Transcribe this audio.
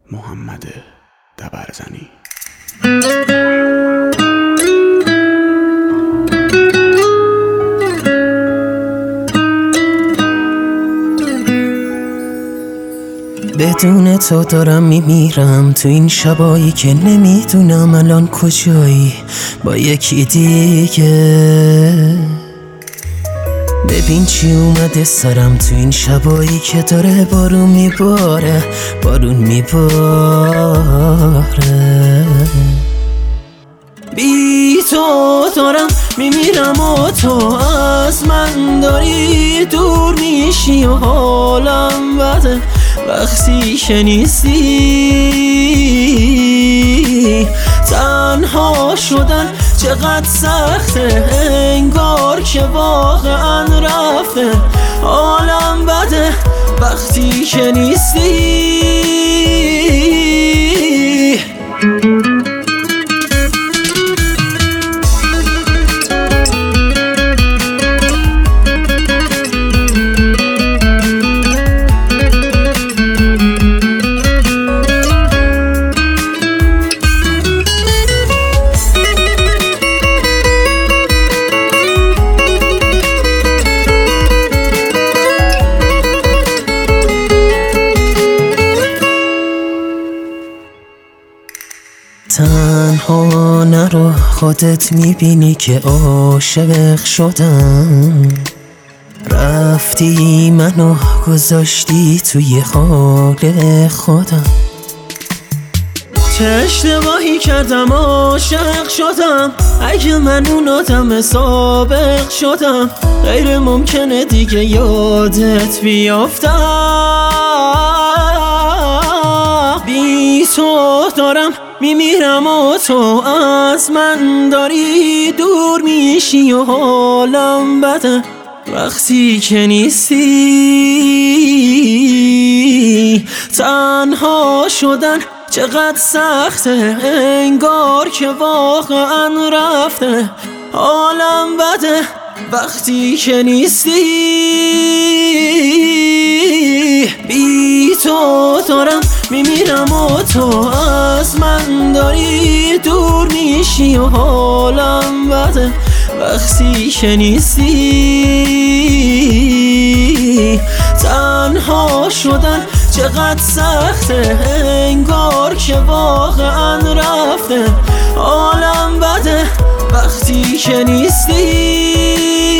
محمد دبرزنی. بدون تو دارم میمیرم تو این شبایی که نمیدونم الان کجایی با یکی دیگه. ببین چی اومده سرم تو این شبایی که داره بارون میباره بی تو دارم میمیرم و تو از من داری دور میشی و حالم بده وقتی که نیستی. تنها شدن چقدر سخته انگار که واقعا رفته حالم بده وقتی که نیستی. تنها نرو خودت میبینی که عاشق شدم. رفتی منو گذاشتی توی حال خودم. چه اشتباهی کردم عاشق شدم. اگه من اون آدم سابق شدم غیر ممکنه دیگه یادت بیافتم. بی تو دارم میمیرم و تو از من داری دور میشی و حالم بده وقتی که نیستی. تنها شدن چقدر سخته انگار که واقعا رفته حالم بده وقتی که نیستی. بی تو دارم میمیرم و تو از من داری دور میشی و حالم بده وقتی که نیستی. تنها شدن چقدر سخته انگار که واقعا رفته حالم بده وقتی که نیستی.